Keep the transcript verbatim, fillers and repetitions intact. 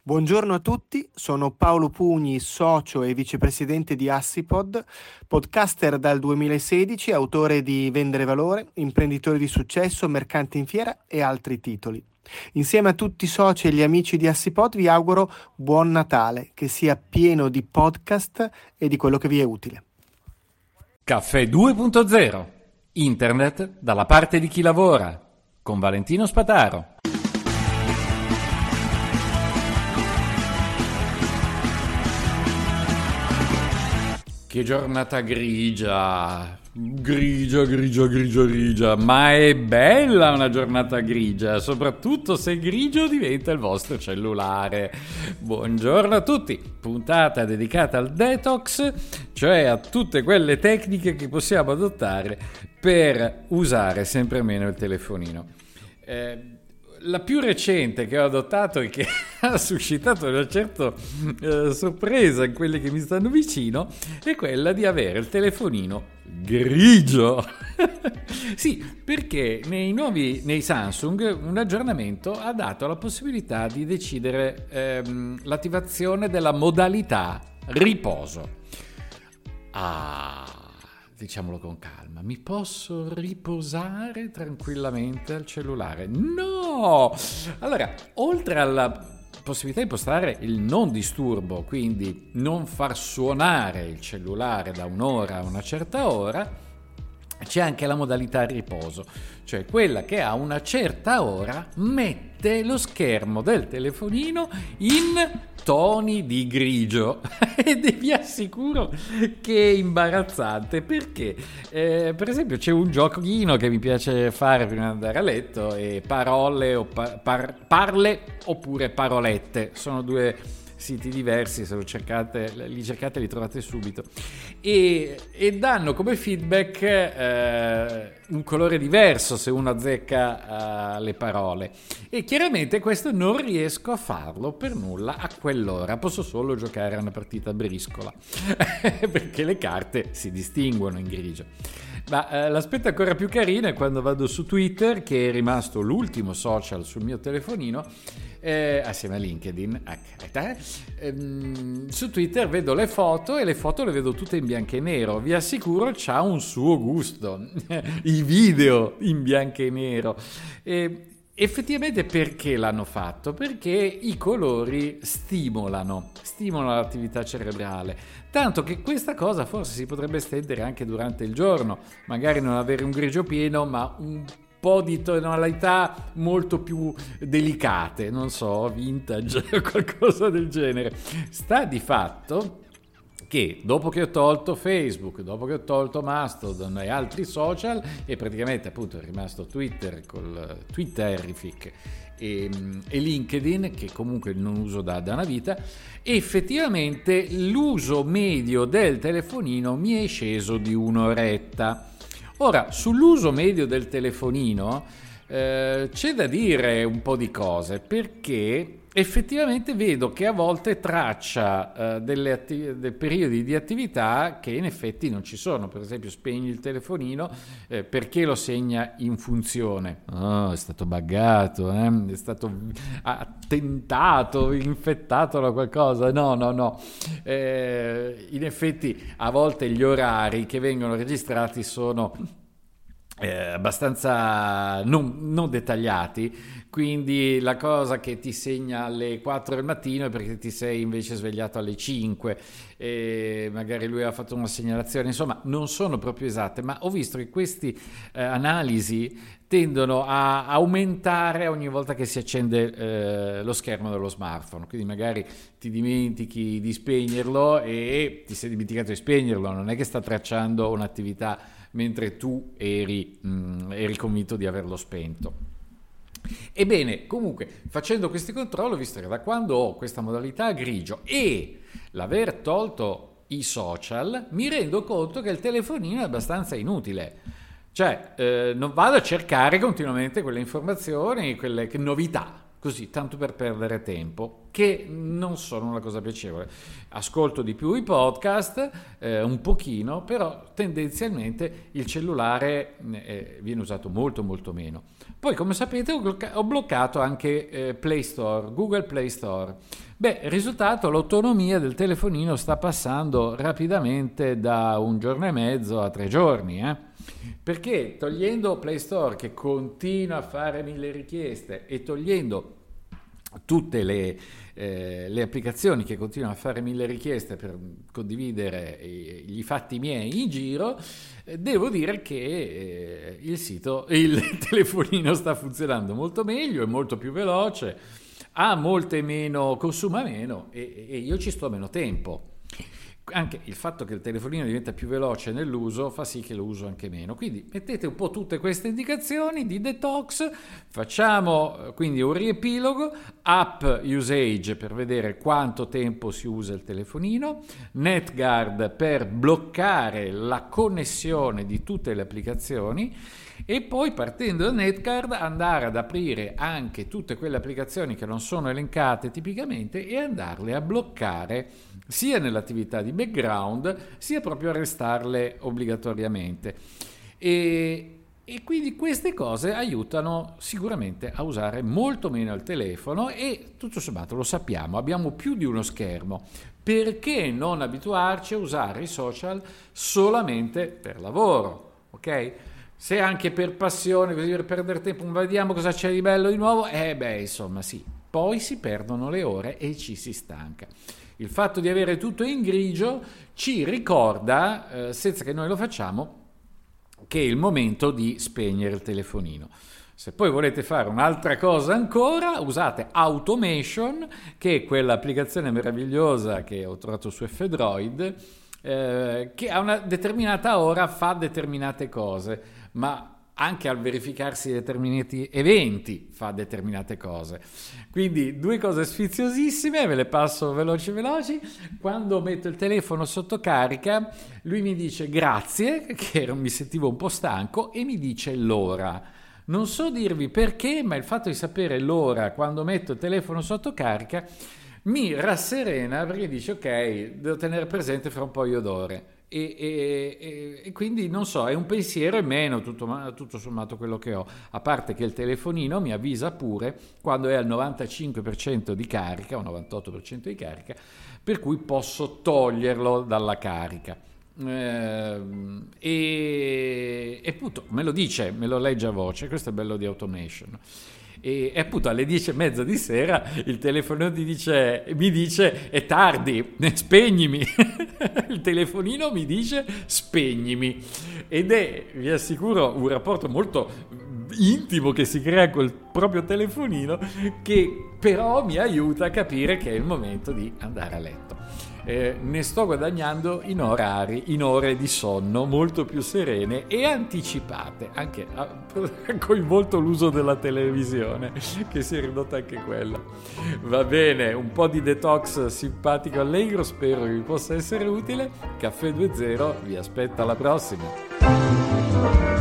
Buongiorno a tutti, sono Paolo Pugni, socio e vicepresidente di Assipod, podcaster dal duemilasedici, autore di Vendere Valore, Imprenditore di Successo, Mercante in Fiera e altri titoli. Insieme a tutti i soci e gli amici di Assipod vi auguro buon Natale, che sia pieno di podcast e di quello che vi è utile. Caffè due punto zero, Internet dalla parte di chi lavora, con Valentino Spataro. Che giornata grigia, grigia, grigia, grigia, grigia, ma è bella una giornata grigia, soprattutto se grigio diventa il vostro cellulare. Buongiorno a tutti, puntata dedicata al detox, cioè a tutte quelle tecniche che possiamo adottare per usare sempre meno il telefonino. Eh, La più recente che ho adottato e che ha suscitato una certa eh, sorpresa in quelli che mi stanno vicino è quella di avere il telefonino grigio. Sì, perché nei nuovi nei Samsung un aggiornamento ha dato la possibilità di decidere ehm, l'attivazione della modalità riposo. Ah... Diciamolo con calma, mi posso riposare tranquillamente al cellulare? No! Allora, oltre alla possibilità di impostare il non disturbo, quindi non far suonare il cellulare da un'ora a una certa ora, c'è anche la modalità riposo, cioè quella che a una certa ora mette lo schermo del telefonino in toni di grigio ed vi assicuro che è imbarazzante perché eh, per esempio c'è un giochino che mi piace fare prima di andare a letto e parole o par- par- parle oppure parolette, sono due siti diversi, se lo cercate, li cercate li trovate subito e, e danno come feedback eh, un colore diverso se uno azzecca uh, le parole e chiaramente questo non riesco a farlo per nulla a quell'ora, posso solo giocare a una partita a briscola perché le carte si distinguono in grigio. Ma eh, l'aspetto ancora più carino è quando vado su Twitter, che è rimasto l'ultimo social sul mio telefonino, eh, assieme a LinkedIn. Eh, ehm, su Twitter vedo le foto e le foto le vedo tutte in bianco e nero. Vi assicuro c'ha un suo gusto. I video in bianco e nero. E, effettivamente perché l'hanno fatto? Perché i colori stimolano, stimolano l'attività cerebrale, tanto che questa cosa forse si potrebbe estendere anche durante il giorno, magari non avere un grigio pieno ma un po' di tonalità molto più delicate, non so, vintage o qualcosa del genere. Sta di fatto che dopo che ho tolto Facebook, dopo che ho tolto Mastodon e altri social e praticamente appunto è rimasto Twitter col Twitterific e, e LinkedIn, che comunque non uso da, da una vita, effettivamente l'uso medio del telefonino mi è sceso di un'oretta. Ora, sull'uso medio del telefonino eh, c'è da dire un po' di cose, perché effettivamente vedo che a volte traccia eh, delle atti- dei periodi di attività che in effetti non ci sono. Per esempio spegni il telefonino, eh, perché lo segna in funzione? Oh, è stato buggato, eh? È stato attentato, infettato da qualcosa? No, no, no. Eh, in effetti a volte gli orari che vengono registrati sono eh, abbastanza non, non dettagliati, quindi la cosa che ti segna alle quattro del mattino è perché ti sei invece svegliato alle cinque e magari lui ha fatto una segnalazione, insomma non sono proprio esatte, ma ho visto che queste eh, analisi tendono a aumentare ogni volta che si accende eh, lo schermo dello smartphone, quindi magari ti dimentichi di spegnerlo e ti sei dimenticato di spegnerlo, non è che sta tracciando un'attività mentre tu eri, mh, eri convinto di averlo spento. Ebbene, comunque, facendo questi controlli, ho visto che da quando ho questa modalità grigio e l'aver tolto i social, mi rendo conto che il telefonino è abbastanza inutile. Cioè, eh, non vado a cercare continuamente quelle informazioni, quelle che novità, così, tanto per perdere tempo, che non sono una cosa piacevole. Ascolto di più i podcast, eh, un pochino, però tendenzialmente il cellulare eh, viene usato molto molto meno. Poi, come sapete, ho, blocca- ho bloccato anche eh, Play Store, Google Play Store. Beh, risultato, l'autonomia del telefonino sta passando rapidamente da un giorno e mezzo a tre giorni, eh? Perché togliendo Play Store, che continua a fare mille richieste, e togliendo tutte le, eh, le applicazioni che continuano a fare mille richieste per condividere i, gli fatti miei in giro, eh, devo dire che eh, il sito, il telefonino sta funzionando molto meglio, è molto più veloce, ha molte meno, consuma meno e, e io ci sto meno tempo. Anche il fatto che il telefonino diventa più veloce nell'uso fa sì che lo uso anche meno. Quindi mettete un po' tutte queste indicazioni di detox, facciamo quindi un riepilogo: app usage per vedere quanto tempo si usa il telefonino, NetGuard per bloccare la connessione di tutte le applicazioni, e poi, partendo da NetGuard, andare ad aprire anche tutte quelle applicazioni che non sono elencate tipicamente e andarle a bloccare sia nell'attività di background sia proprio a restarle obbligatoriamente. E, e quindi queste cose aiutano sicuramente a usare molto meno il telefono, e tutto sommato lo sappiamo, abbiamo più di uno schermo. Perché non abituarci a usare i social solamente per lavoro, ok? Se anche per passione, così per perdere tempo, vediamo cosa c'è di bello di nuovo, eh beh, insomma sì, poi si perdono le ore e ci si stanca. Il fatto di avere tutto in grigio ci ricorda, eh, senza che noi lo facciamo, che è il momento di spegnere il telefonino. Se poi volete fare un'altra cosa ancora, usate Automation, che è quell'applicazione meravigliosa che ho trovato su F-Droid, eh, che a una determinata ora fa determinate cose, ma anche al verificarsi determinati eventi fa determinate cose. Quindi due cose sfiziosissime, ve le passo veloci veloci. Quando metto il telefono sotto carica, lui mi dice grazie, che mi sentivo un po' stanco, e mi dice l'ora. Non so dirvi perché, ma il fatto di sapere l'ora quando metto il telefono sotto carica mi rasserena, perché dice ok, devo tenere presente fra un paio d'ore. E, e, e quindi non so, è un pensiero e meno tutto, tutto sommato quello che ho, a parte che il telefonino mi avvisa pure quando è al novantacinque per cento di carica o novantotto per cento di carica, per cui posso toglierlo dalla carica. Eh, e, e appunto me lo dice, me lo legge a voce. Questo è bello di Automation. E, e appunto alle dieci e mezza di sera il telefonino ti dice, mi dice è tardi, spegnimi. Il telefonino mi dice spegnimi, ed è, vi assicuro, un rapporto molto intimo che si crea col proprio telefonino, che però mi aiuta a capire che è il momento di andare a letto. Eh, ne sto guadagnando in orari, in ore di sonno molto più serene e anticipate, anche ha coinvolto l'uso della televisione, che si è ridotta anche quella. Va bene, un po' di detox simpatico allegro, spero che vi possa essere utile. Caffè due zero vi aspetta alla prossima.